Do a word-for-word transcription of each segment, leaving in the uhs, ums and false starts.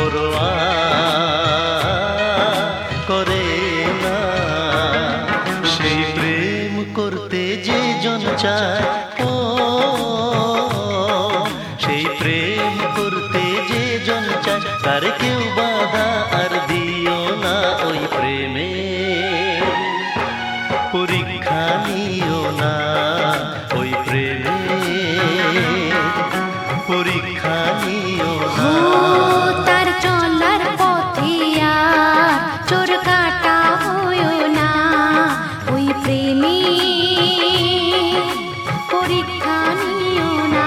পরোয়া করে না। সেই প্রেম করতে যে জন চায়, ও সেই প্রেম করতে যে জন চায়, তার কেউ বাধা আর দিও না। ওই প্রেমে পরীক্ষা নিও না, ওই প্রেমে পরীক্ষা নিও না। তার চলার পথে আর চোর কাটা হইও না, ওই প্রেমে পরীক্ষা নিও না।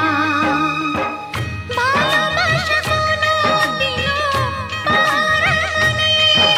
ভালোবাসা কোনোদিনও পার মানে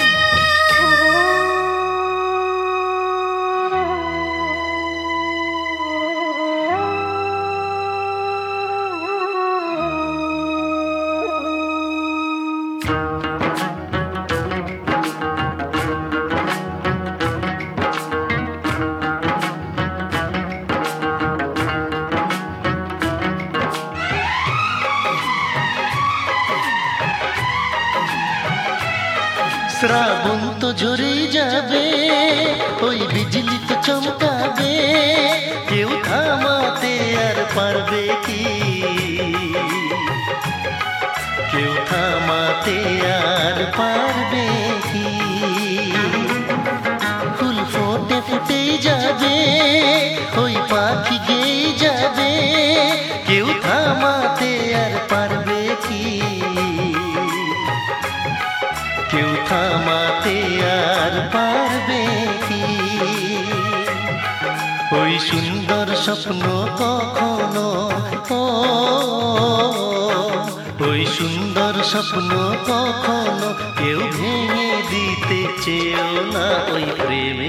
শ্রাবণ তো ঝরেই যাবে, ওই বিজলি তো চমকাবে, কেউ থামাতে আর পারবে কি, কেউ থামাতে আর পারবে কি। ফুল ফোটে ফুটেই যাবে, ওই পাখি গেয়ে যাবে, কেউ থামাতে আর পারবে কি, কেউ থামাতে আর পারবে কি। ওই সুন্দর স্বপ্ন কখনো, ও ওই সুন্দর স্বপ্ন কখনো কেউ ভেঙে দিতে চেয়েও না। ওই প্রেমে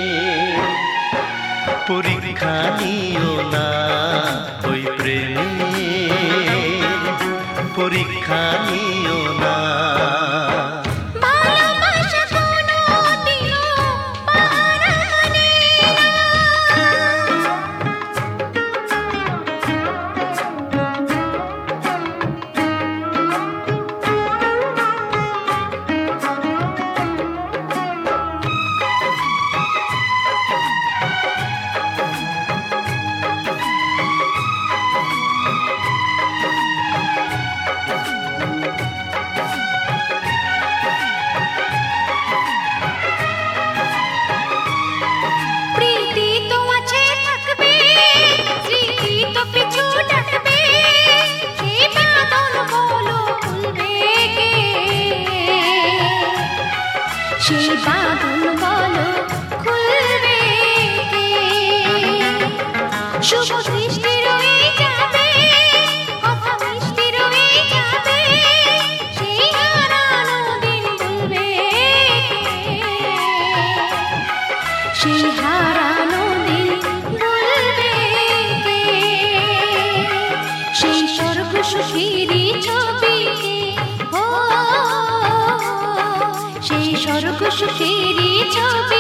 পরীক্ষা নিও না, ওই প্রেমে পরীক্ষা নিও না। সেই বাঁধন বলো খুলবে কে? শুভ সৃষ্টি রয়ে যাবে, কথা মিষ্টি রয়ে যাবে, সেই হারানো দিন ভুলবে কে? সেই হারানো দিন ভুলবে কে? সেই স্বর্গ সুখেরই ছবি, ও সেই স্বর্গ সুখেরই ছবি